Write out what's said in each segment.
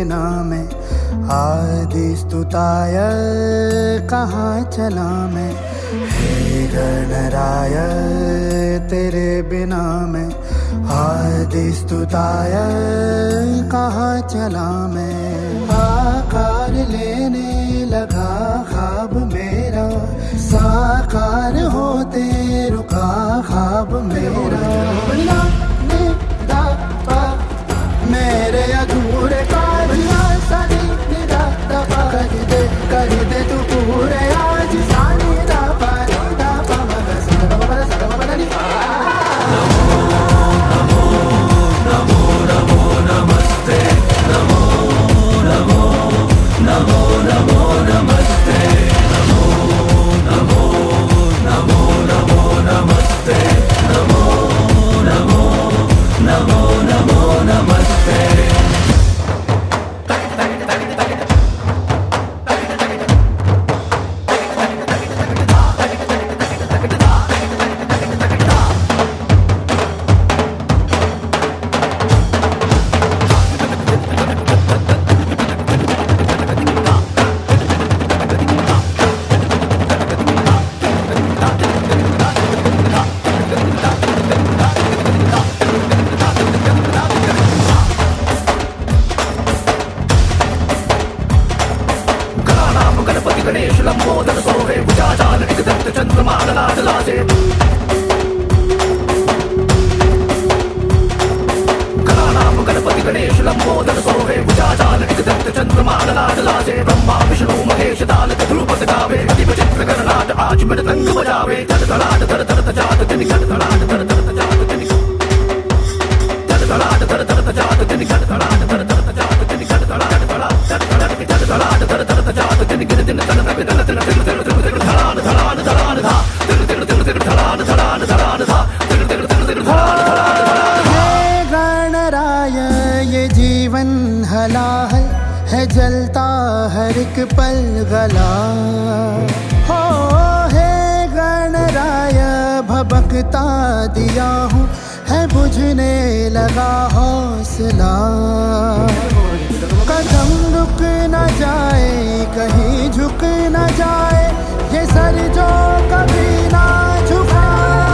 बिना मैं आदि स्तुताय कहाँ चला मैं। हे गणराय तेरे बिना मैं आदि स्तुताय कहाँ चला मैं। आकार लेने लगा ख्वाब मेरा, साकार होते रुका ख्वाब मेरा। मेरे अधूरे कार्य सनी निदा दबा कर दे तू पूरे आज। सानी दा पा दा पा मग सा दा नी। नमो नमो नमो नमो नमस्ते। नमो नमो नमो नमो नमस्ते। नमो नमो नमो नमो नमस्ते। नमो नमो नमो नमो नमस्ते। गणेश लंबोदर सोहे भुजाजाल विकदंत चंद्रमा लासे। गणानाम गणपति गणेश लंबोदर सोहे भुजाजाल विकदंत चंद्रमा लासे। ब्रह्मा विष्णु महेश ताल ध्रुपद गावे, अति विचित्र गणनाथ आज मृदंग बजावे। जड़ तड़ाट धड़ धड़ जात तिनि जड़ तड़ाट धड़ धड़ जात तिनि जड़ तड़ाट धड़ धड़ जात तिनि जड़ तड़ाट धड़ धड़ जात तिनि जड़ तड़ाट जड़ तड़ाट धड़ धड़ जात तिनि गिर दिन तन तन तन तन तन तन धड़ान धड़ान धड़ान धा तिन तिन तिन तिन धड़ान धड़ान धड़ान धा तिन तिन तिन तिन धड़ान धड़ान धड़ान। हे गणराय ये जीवन हलाहल है, जलता हर एक पल गला हो। हे गणराय भबकता दिया हूँ है, बुझने लगा हौसला। कदम रुक न जाए कहीं झुक न जाए, ये सर जो कभी ना झुका।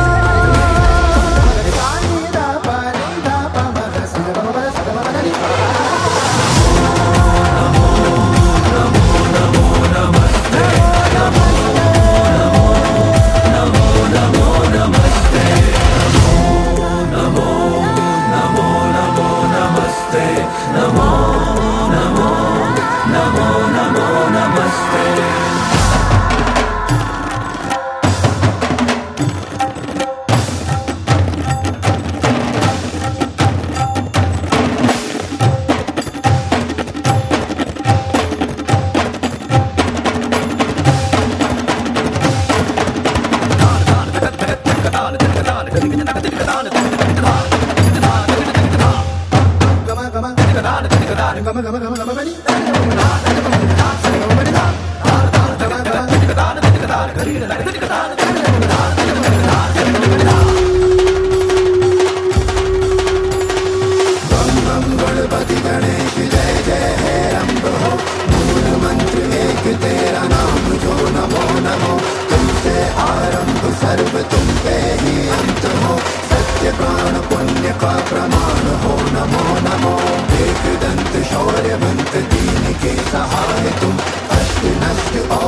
सर्व तुम पे ही अंत हो, सत्य प्राण पुण्य का प्रमाण हो। नमो नमो एक दंत शौर्यवंत दीन के सहाय तुम, अष्ट नष्ट और